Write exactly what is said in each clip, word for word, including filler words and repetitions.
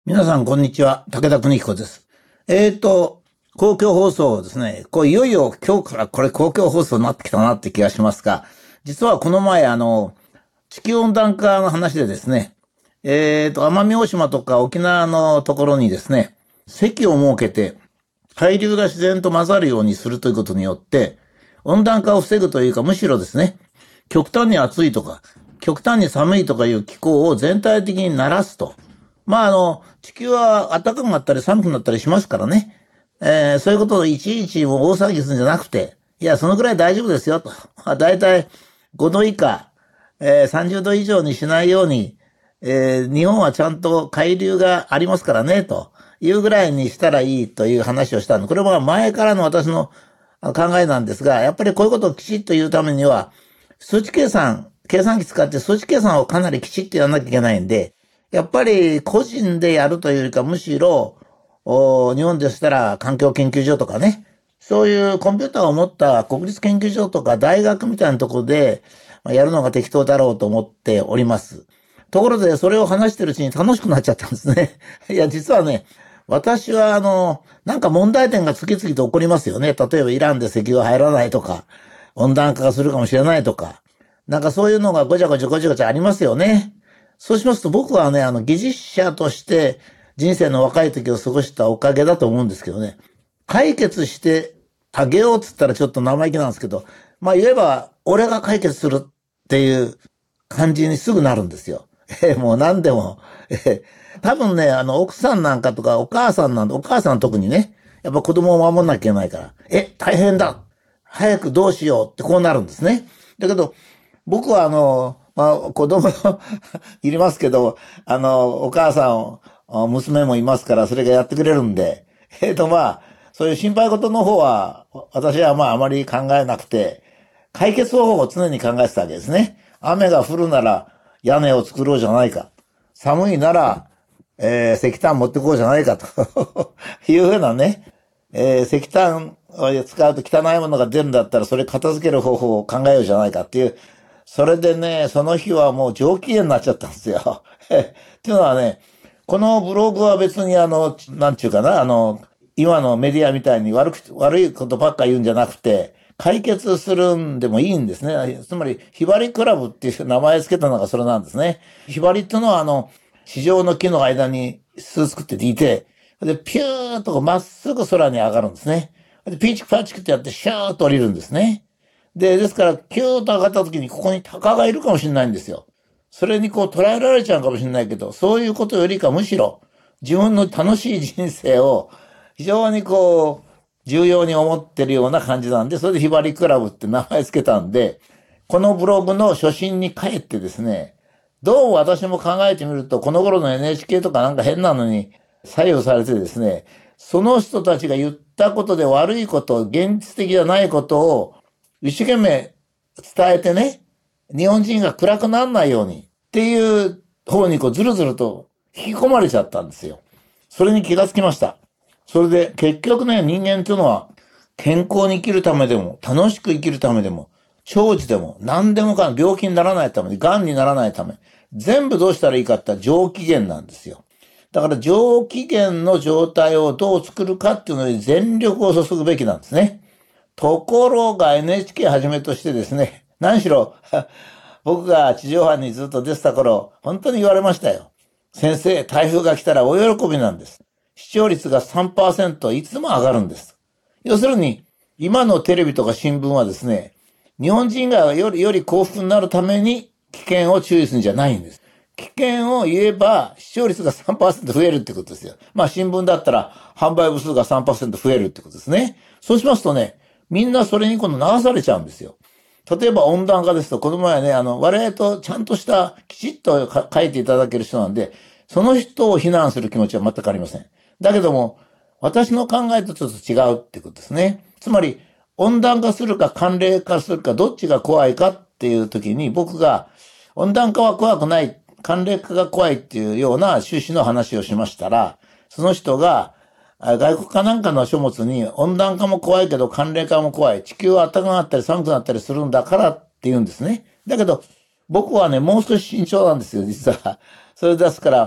皆さん、こんにちは。武田邦彦です。えーと、公共放送ですね。こう、いよいよ今日からこれ公共放送になってきたなって気がしますが、実はこの前、あの、地球温暖化の話でですね、えーと、奄美大島とか沖縄のところにですね、堰を設けて、海流が自然と混ざるようにするということによって、温暖化を防ぐというか、むしろですね、極端に暑いとか、極端に寒いとかいう気候を全体的に慣らすと。まあ、あの、地球は暖かくなったり寒くなったりしますからね。えー、そういうことをいちいちもう大騒ぎするんじゃなくて、いや、そのくらい大丈夫ですよと。だいたいごど以下、えー、さんじゅうど以上にしないように、えー、日本はちゃんと海流がありますからね、というぐらいにしたらいいという話をしたの。これは前からの私の考えなんですが、やっぱりこういうことをきちっと言うためには、数値計算、計算機使って数値計算をかなりきちっとやらなきゃいけないんで、やっぱり個人でやるというよりか、むしろ、日本でしたら環境研究所とかね、そういうコンピューターを持った国立研究所とか大学みたいなところでやるのが適当だろうと思っております。ところでそれを話してるうちに楽しくなっちゃったんですね。いや、実はね、私はあの、なんか問題点が次々と起こりますよね。例えばイランで石油入らないとか、温暖化がするかもしれないとか、なんかそういうのがごちゃごちゃごちゃごちゃありますよね。そうしますと僕はね、あの、技術者として人生の若い時を過ごしたおかげだと思うんですけどね。解決してあげようっつったらちょっと生意気なんですけど、まあ言えば俺が解決するっていう感じにすぐなるんですよ。えもう何でも。え多分ね、あの、奥さんなんかとかお母さんなんて、お母さん特にね、やっぱ子供を守んなきゃいけないから、え、大変だ早くどうしようってこうなるんですね。だけど、僕はあの、まあ、子供いりますけど、あの、お母さん、娘もいますから、それがやってくれるんで、えっとまあ、そういう心配事の方は、私はまああまり考えなくて、解決方法を常に考えてたわけですね。雨が降るなら屋根を作ろうじゃないか。寒いなら、えー、石炭持ってこうじゃないかというふうなね、えー、石炭を使うと汚いものが出るんだったら、それ片付ける方法を考えようじゃないかっていう、それでね、その日はもう上機嫌になっちゃったんですよ。っていうのはね、このブログは別にあの、なんちゅうかな、あの、今のメディアみたいに悪く、悪いことばっか言うんじゃなくて、解決するんでもいいんですね。つまり、ひばりクラブっていう名前付けたのがそれなんですね。ひばりっていうのはあの、地上の木の間に巣作っていて、で、ピューッとまっすぐ空に上がるんですね。で、ピーチクパチクってやってシューッと降りるんですね。で、ですから、キューッと上がった時にここに鷹がいるかもしれないんですよ。それにこう捉えられちゃうかもしれないけど、そういうことよりかむしろ、自分の楽しい人生を非常にこう、重要に思ってるような感じなんで、それでひばりクラブって名前つけたんで、このブログの初心に帰ってですね、どうも私も考えてみると、この頃の エヌエイチケー とかなんか変なのに左右されてですね、その人たちが言ったことで悪いこと、現実的じゃないことを一生懸命伝えてね、日本人が暗くならないようにっていう方にこうずるずると引き込まれちゃったんですよ。それに気がつきました。それで結局ね、人間というのは健康に生きるためでも、楽しく生きるためでも、長寿でも、何でもかん病気にならないために、癌にならないため、全部どうしたらいいかって上機嫌なんですよ。だから上機嫌の状態をどう作るかっていうのに全力を注ぐべきなんですね。ところが エヌエイチケー はじめとしてですね、何しろ、僕が地上波にずっと出てた頃、本当に言われましたよ。先生、台風が来たら大喜びなんです。視聴率が さんパーセント いつも上がるんです。要するに、今のテレビとか新聞はですね、日本人がよりより幸福になるために危険を注意するんじゃないんです。危険を言えば視聴率が さんパーセント 増えるってことですよ。まあ新聞だったら販売部数が さんパーセント 増えるってことですね。そうしますとね、みんなそれに今度流されちゃうんですよ。例えば温暖化ですと、この前ね、あの、我々とちゃんとしたきちっと書いていただける人なんで、その人を非難する気持ちは全くありません。だけども、私の考えとちょっと違うってことですね。つまり、温暖化するか寒冷化するかどっちが怖いかっていう時に僕が温暖化は怖くない、寒冷化が怖いっていうような趣旨の話をしましたら、その人が外国かなんかの書物に温暖化も怖いけど寒冷化も怖い。地球は暖かくなったり寒くなったりするんだからって言うんですね。だけど僕はね、もう少し慎重なんですよ、実は。それですから、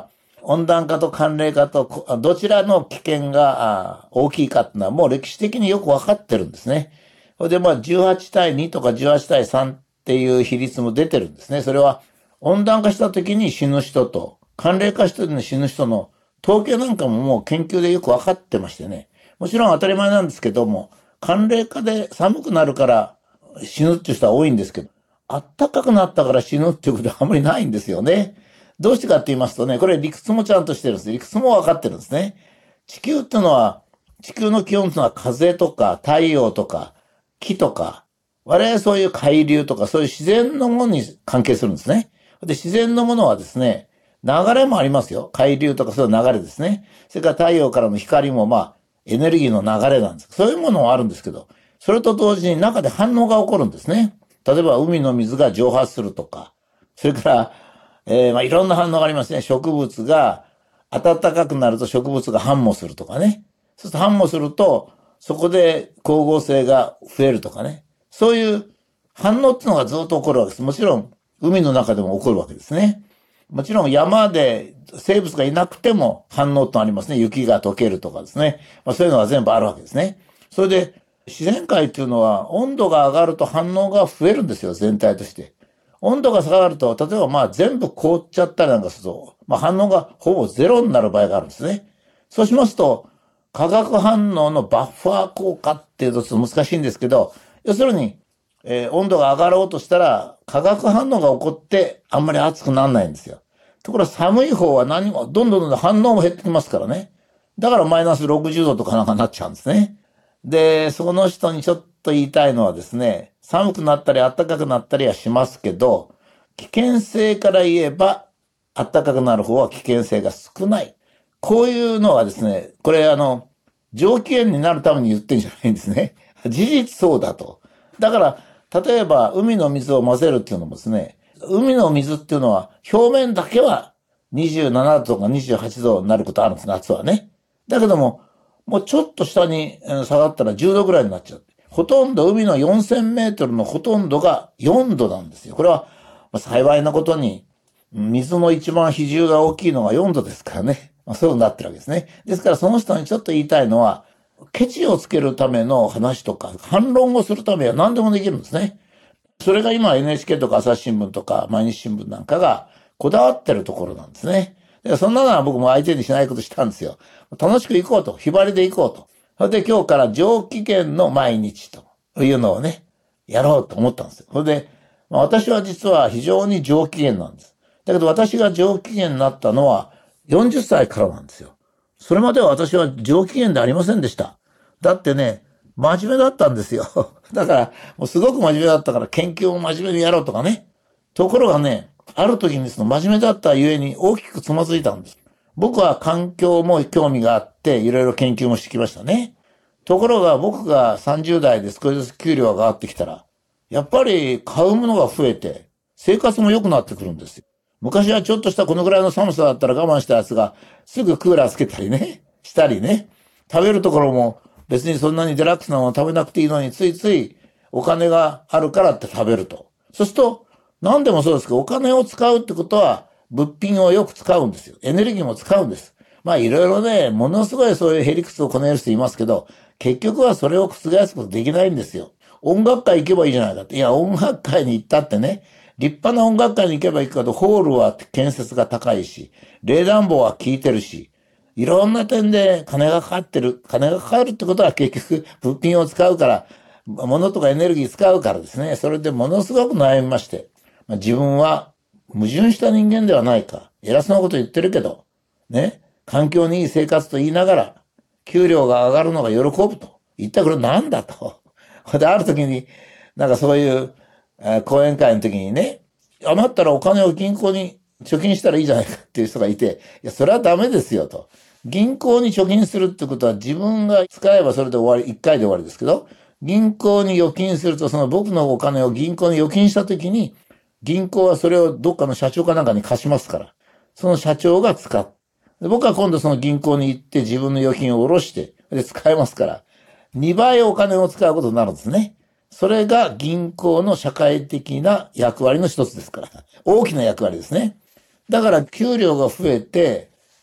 温暖化と寒冷化とこどちらの危険があ大きいかっていうのはもう歴史的によくわかってるんですね。それでまあじゅうはちたいにとかじゅうはちたいさんっていう比率も出てるんですね。それは温暖化した時に死ぬ人と寒冷化した時に死ぬ人の統計なんかももう研究でよくわかってましてね。もちろん当たり前なんですけども、寒冷化で寒くなるから死ぬっていう人は多いんですけど、暖かくなったから死ぬっていうことはあまりないんですよね。どうしてかって言いますとね、これ理屈もちゃんとしてるんです。理屈もわかってるんですね。地球っていうのは、地球の気温っていうのは風とか太陽とか木とか、我々そういう海流とかそういう自然のものに関係するんですね。で、自然のものはですね、流れもありますよ。海流とかそういう流れですね。それから太陽からの光もまあ、エネルギーの流れなんです。そういうものもあるんですけど、それと同時に中で反応が起こるんですね。例えば海の水が蒸発するとか、それから、えー、まあいろんな反応がありますね。植物が暖かくなると植物が繁茂するとかね。そうすると繁茂すると、そこで光合成が増えるとかね。そういう反応っていうのがずっと起こるわけです。もちろん、海の中でも起こるわけですね。もちろん山で生物がいなくても反応ってありますね。雪が溶けるとかですね。まあそういうのが全部あるわけですね。それで、自然界っていうのは温度が上がると反応が増えるんですよ、全体として。温度が下がると、例えばまあ全部凍っちゃったりなんかすると、まあ反応がほぼゼロになる場合があるんですね。そうしますと、化学反応のバッファー効果っていうとちょっと難しいんですけど、要するに、えー、温度が上がろうとしたら化学反応が起こってあんまり熱くならないんですよ。ところが寒い方は何も、どんどんどんどん反応も減ってきますからね。だからマイナスろくじゅうどとかなんかなっちゃうんですね。で、その人にちょっと言いたいのはですね、寒くなったり暖かくなったりはしますけど、危険性から言えば、暖かくなる方は危険性が少ない。こういうのはですね、これあの、上機嫌になるために言ってんじゃないんですね。事実そうだと。だから、例えば海の水を混ぜるっていうのもですね、海の水っていうのは表面だけはにじゅうななどとかにじゅうはちどになることあるんです、夏はね。だけども、もうちょっと下に下がったらじゅうどぐらいになっちゃう。ほとんど海のよんせんメートルのほとんどがよんどなんですよ。これは幸いなことに水の一番比重が大きいのがよんどですからね。まあ、そうなってるわけですね。ですからその人にちょっと言いたいのは、ケチをつけるための話とか反論をするためには何でもできるんですね。それが今 エヌエイチケー とか朝日新聞とか毎日新聞なんかがこだわってるところなんですね。でそんなのは僕も相手にしないことしたんですよ。楽しく行こうと。日張りで行こうと。それで今日から上機嫌の毎日というのをね、やろうと思ったんですよ。それで、まあ、私は実は非常に上機嫌なんです。だけど私が上機嫌になったのはよんじゅっさいからなんですよ。それまでは私は上機嫌でありませんでした。だってね、真面目だったんですよ。だから、もうすごく真面目だったから研究を真面目にやろうとかね。ところがね、ある時にその真面目だったゆえに大きくつまずいたんです。僕は環境も興味があっていろいろ研究もしてきましたね。ところが僕がさんじゅう代で少しずつ給料が上がってきたら、やっぱり買うものが増えて生活も良くなってくるんですよ。昔はちょっとしたこのぐらいの寒さだったら我慢したやつがすぐクーラーつけたりね、したりね。食べるところも別にそんなにデラックスなもの食べなくていいのについついお金があるからって食べると。そうすると何でもそうですけどお金を使うってことは物品をよく使うんですよ。エネルギーも使うんです。まあいろいろね、ものすごいそういうへりくつをこねる人いますけど、結局はそれを覆すことできないんですよ。音楽会行けばいいじゃないかって。いや、音楽会に行ったってね、立派な音楽会に行けば行くかと、ホールは建設が高いし、冷暖房は効いてるし、いろんな点で金がかかってる。金がかかるってことは結局物品を使うから、物とかエネルギー使うからですね。それでものすごく悩みまして、自分は矛盾した人間ではないか。偉そうなこと言ってるけど、ね、環境にいい生活と言いながら、給料が上がるのが喜ぶと。一体これなんだと。で、ある時に、なんかそういう、講演会の時にね、余ったらお金を銀行に貯金したらいいじゃないかっていう人がいて、いや、それはダメですよと。銀行に貯金するってことは自分が使えばそれで終わり、一回で終わりですけど、銀行に預金すると、その僕のお金を銀行に預金した時に、銀行はそれをどっかの社長かなんかに貸しますから、その社長が使う。僕は今度その銀行に行って自分の預金を下ろして、で使えますから、にばいお金を使うことになるんですね。それが銀行の社会的な役割の一つですから。大きな役割ですね。だから給料が増えて、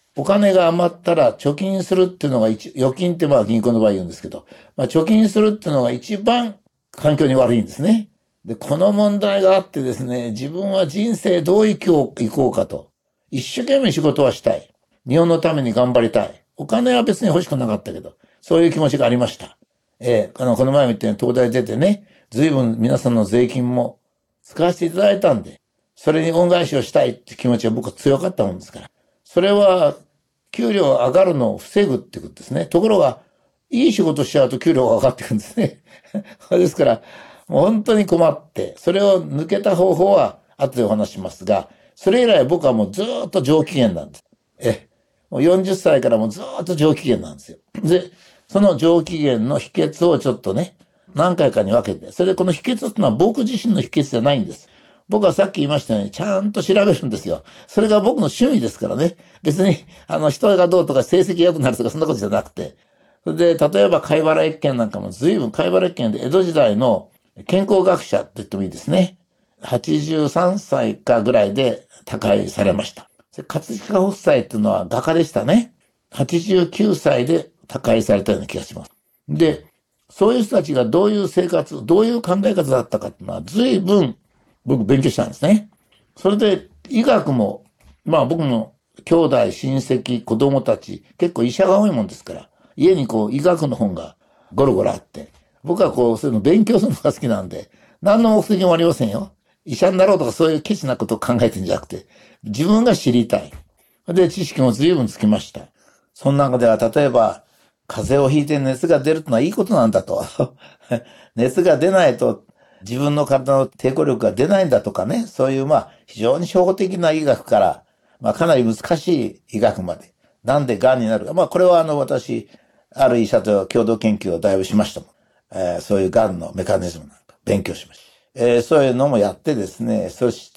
お金が余ったら貯金するっていうのが一、預金ってまあ銀行の場合言うんですけど、まあ貯金するっていうのが一番環境に悪いんですね。で、この問題があってですね、自分は人生どう生きよう、行こうかと。一生懸命仕事はしたい。日本のために頑張りたい。お金は別に欲しくなかったけど、そういう気持ちがありました。えー、あの、この前も言ったように東大出てね、随分皆さんの税金も使わせていただいたんで、それに恩返しをしたいって気持ちは僕は強かったもんですから。それは、給料上がるのを防ぐってことですね。ところが、いい仕事しちゃうと給料が上がっていくんですね。ですから、もう本当に困って、それを抜けた方法は後でお話しますが、それ以来僕はもうずっと上機嫌なんです。え、もうよんじゅっさいからもうずっと上機嫌なんですよ。で、その上機嫌の秘訣をちょっとね、何回かに分けて、それでこの秘訣ってのは僕自身の秘訣じゃないんです。僕はさっき言いましたように、ちゃんと調べるんですよ。それが僕の趣味ですからね。別に、あの、人がどうとか成績良くなるとかそんなことじゃなくて。それで、例えば貝原越見なんかも随分貝原越見で江戸時代の健康学者と言ってもいいですね。はちじゅうさんさいかぐらいで他界されました。葛飾北斎っていうのは画家でしたね。はちじゅうきゅうさいで他界されたような気がします。で、そういう人たちがどういう生活、どういう考え方だったかっていうのは随分僕勉強したんですね。それで医学も、まあ僕の兄弟、親戚、子供たち、結構医者が多いもんですから、家にこう医学の本がゴロゴロあって、僕はこうそういうの勉強するのが好きなんで、何の目的もありませんよ。医者になろうとかそういうケチなことを考えてるんじゃなくて、自分が知りたい。で、知識も随分つきました。その中では例えば、風邪をひいて熱が出るのはいいことなんだと。熱が出ないと自分の体の抵抗力が出ないんだとかね、そういうまあ非常に初歩的な医学から、まあかなり難しい医学まで、なんで癌になるか。まあこれはあの私、ある医者と共同研究をだいぶしましたもん。えー、そういう癌のメカニズムなんか勉強しました。えー、そういうのもやってですね、そして、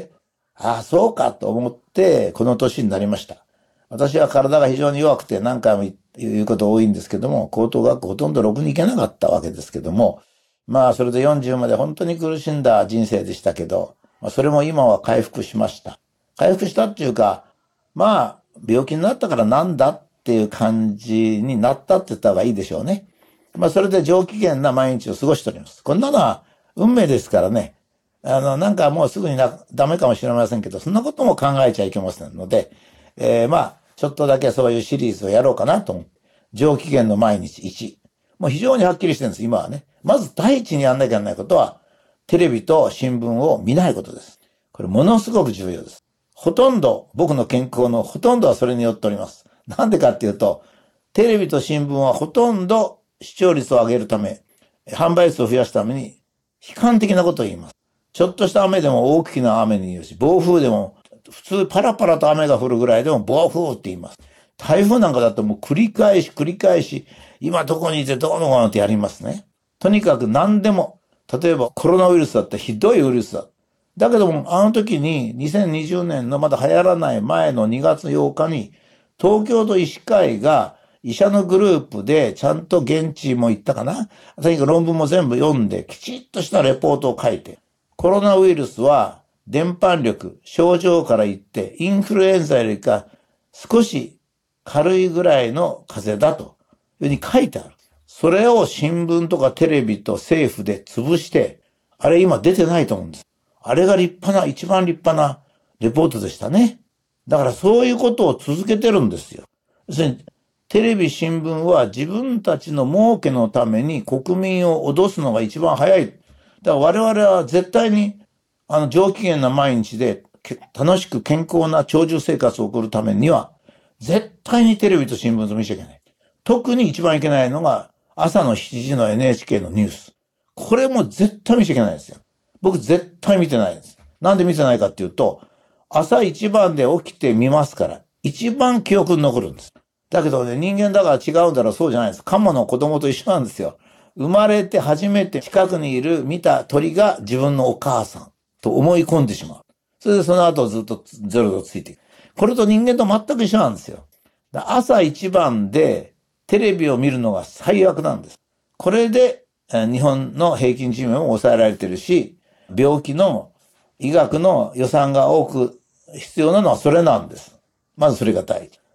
ああ、そうかと思って、この年になりました。私は体が非常に弱くて何回も言うこと多いんですけども、高等学校ほとんどろくに行けなかったわけですけども、まあそれでよんじゅうまで本当に苦しんだ人生でしたけど、まあ、それも今は回復しました。回復したっていうか、まあ病気になったからなんだっていう感じになったって言った方がいいでしょうね。まあそれで上機嫌な毎日を過ごしております。こんなのは運命ですからね。あの、なんかもうすぐにな、ダメかもしれませんけど、そんなことも考えちゃいけませんので、えー、まあ、ちょっとだけそういうシリーズをやろうかなと思って。上機嫌の毎日いち。もう非常にはっきりしてるんです、今はね。まず第一にやんなきゃいけないことは、テレビと新聞を見ないことです。これものすごく重要です。ほとんど、僕の健康のほとんどはそれによっております。なんでかっていうと、テレビと新聞はほとんど視聴率を上げるため、販売数を増やすために、悲観的なことを言います。ちょっとした雨でも大きな雨に言うし、暴風でも、普通パラパラと雨が降るぐらいでも暴風って言います。台風なんかだともう繰り返し繰り返し、今どこにいてどうのこうのってやりますね。とにかく何でも、例えばコロナウイルスだってひどいウイルスだ。だけども、あの時ににせんにじゅうねんのまだ流行らない前のにがつようかに、東京都医師会が医者のグループでちゃんと現地も行ったかな。とにかく論文も全部読んで、きちっとしたレポートを書いて、コロナウイルスは伝播力、症状から言って、インフルエンザよりか少し軽いぐらいの風邪だというふうに書いてある。それを新聞とかテレビと政府で潰して、あれ今出てないと思うんです。あれが立派な、一番立派なレポートでしたね。だからそういうことを続けてるんですよ。要するに、テレビ、新聞は自分たちの儲けのために国民を脅すのが一番早い。だから我々は絶対に、あの、上機嫌な毎日で楽しく健康な長寿生活を送るためには、絶対にテレビと新聞と見ちゃいけない。特に一番いけないのが、朝のしちじの エヌエイチケー のニュース。これも絶対見ちゃいけないですよ。僕絶対見てないです。なんで見てないかっていうと、朝一番で起きて見ますから、一番記憶に残るんです。だけどね、人間だから違うんだろう、そうじゃないです。カモの子供と一緒なんですよ。生まれて初めて近くにいる見た鳥が自分のお母さんと思い込んでしまう。それでその後ずっとゼロとついていく。これと人間と全く一緒なんですよ。朝一番でテレビを見るのが最悪なんです。これで日本の平均寿命も抑えられてるし、病気の医学の予算が多く必要なのはそれなんです。まずそれが第一。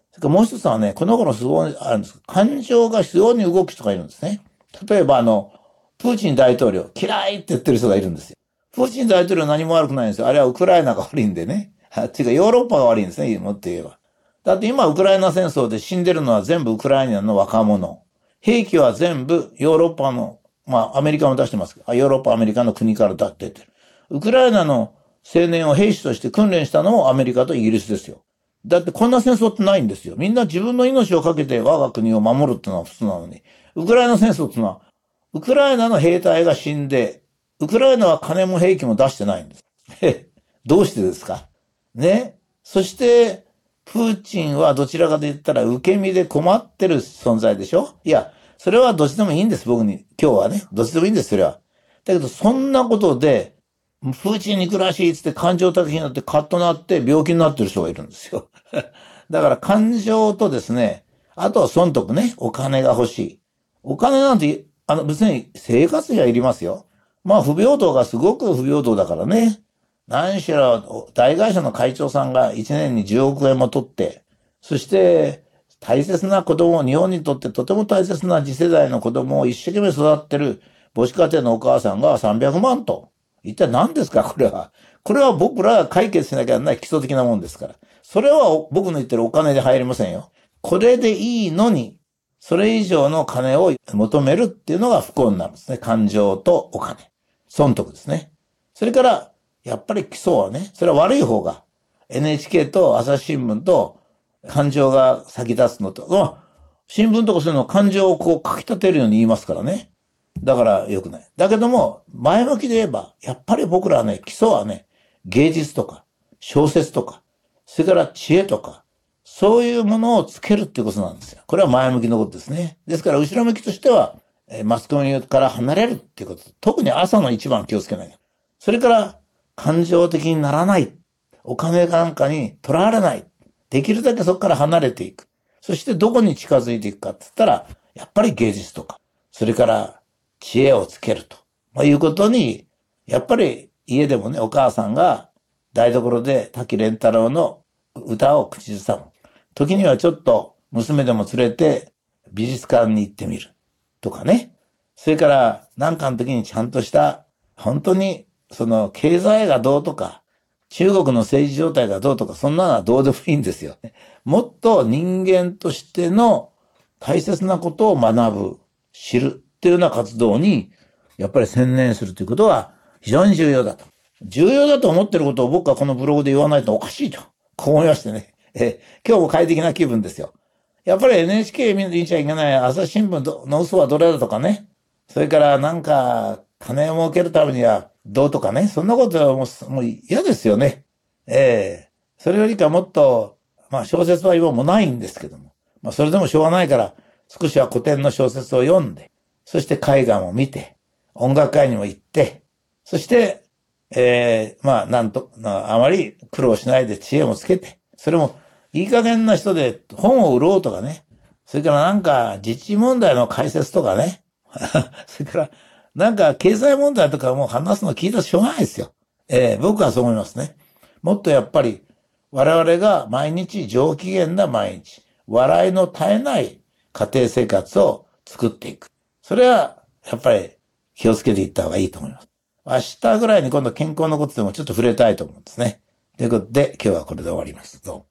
それからもう一つはね、この頃すごいあるんです。感情が非常に動く人がいるんですね。例えばあの、プーチン大統領、嫌いって言ってる人がいるんですよ。プーチン大統領は何も悪くないんですよ。あれはウクライナが悪いんでね。っていうかヨーロッパが悪いんですね、もっと言えば。だって今ウクライナ戦争で死んでるのは全部ウクライナの若者。兵器は全部ヨーロッパの、まあアメリカも出してますけど、ヨーロッパ、アメリカの国から出てる。ウクライナの青年を兵士として訓練したのもアメリカとイギリスですよ。だってこんな戦争ってないんですよ。みんな自分の命をかけて我が国を守るってのは普通なのに。ウクライナ戦争ってのは、ウクライナの兵隊が死んで、ウクライナは金も兵器も出してないんです。どうしてですかね。そして、プーチンはどちらかと言ったら受け身で困ってる存在でしょ。いや、それはどっちでもいいんです、僕に。今日はね。どっちでもいいんです、それは。だけど、そんなことで、プーチンに暮らしいっつって感情的になってカッとなって病気になってる人がいるんですよ。だから感情とですね、あとは損得ね、お金が欲しい。お金なんて、あの別に生活費はいりますよ。まあ不平等がすごく不平等だからね。何しろ大会社の会長さんがいちねんにじゅうおくえんも取って、そして大切な子供、日本にとってとても大切な次世代の子供を一生懸命育ってる母子家庭のお母さんがさんびゃくまんと。一体何ですかこれは。これは僕らが解決しなきゃならない基礎的なもんですから。それは僕の言ってるお金で入りませんよ。これでいいのに、それ以上の金を求めるっていうのが不幸になるんですね。感情とお金。損得ですね。それから、やっぱり基礎はね、それは悪い方が、エヌエイチケー と朝日新聞と感情が先立つのと、新聞とかそういうの感情をこう書き立てるように言いますからね。だから良くない。だけども、前向きで言えば、やっぱり僕らはね、基礎はね、芸術とか、小説とか、それから知恵とか、そういうものをつけるっていうことなんですよ。これは前向きのことですね。ですから、後ろ向きとしては、マスコミから離れるっていうこと。特に朝の一番気をつけない。それから、感情的にならない。お金なんかにとらわれない。できるだけそこから離れていく。そしてどこに近づいていくかって言ったら、やっぱり芸術とか、それから知恵をつけると。まあ、いうことに、やっぱり家でもね、お母さんが台所で滝蓮太郎の歌を口ずさむ。時にはちょっと娘でも連れて美術館に行ってみる。とかね。それから何かの時にちゃんとした、本当にその経済がどうとか、中国の政治状態がどうとか、そんなのはどうでもいいんですよ。もっと人間としての大切なことを学ぶ、知るっていうような活動に、やっぱり専念するということは非常に重要だと。重要だと思ってることを僕はこのブログで言わないとおかしいと、こう思いましてね。え今日も快適な気分ですよ。やっぱり エヌエイチケー 見ちゃいけない朝日新聞の嘘はどれだとかね。それからなんか金を儲けるためにはどうとかね。そんなことはもう、もう嫌ですよね。ええそれよりかもっと、まあ小説は今もないんですけども。まあそれでもしょうがないから少しは古典の小説を読んで、そして絵画も見て、音楽会にも行って、そして、ええまあなんと、あまり苦労しないで知恵もつけて、それもいい加減な人で本を売ろうとかね。それからなんか自治問題の解説とかね。それからなんか経済問題とかもう話すの聞いたらしょうがないですよ。ええ僕はそう思いますね。もっとやっぱり我々が毎日上機嫌な毎日、笑いの絶えない家庭生活を作っていく。それはやっぱり気をつけていった方がいいと思います。明日ぐらいに今度健康のことでもちょっと触れたいと思うんですね。ということで今日はこれで終わります。どうも。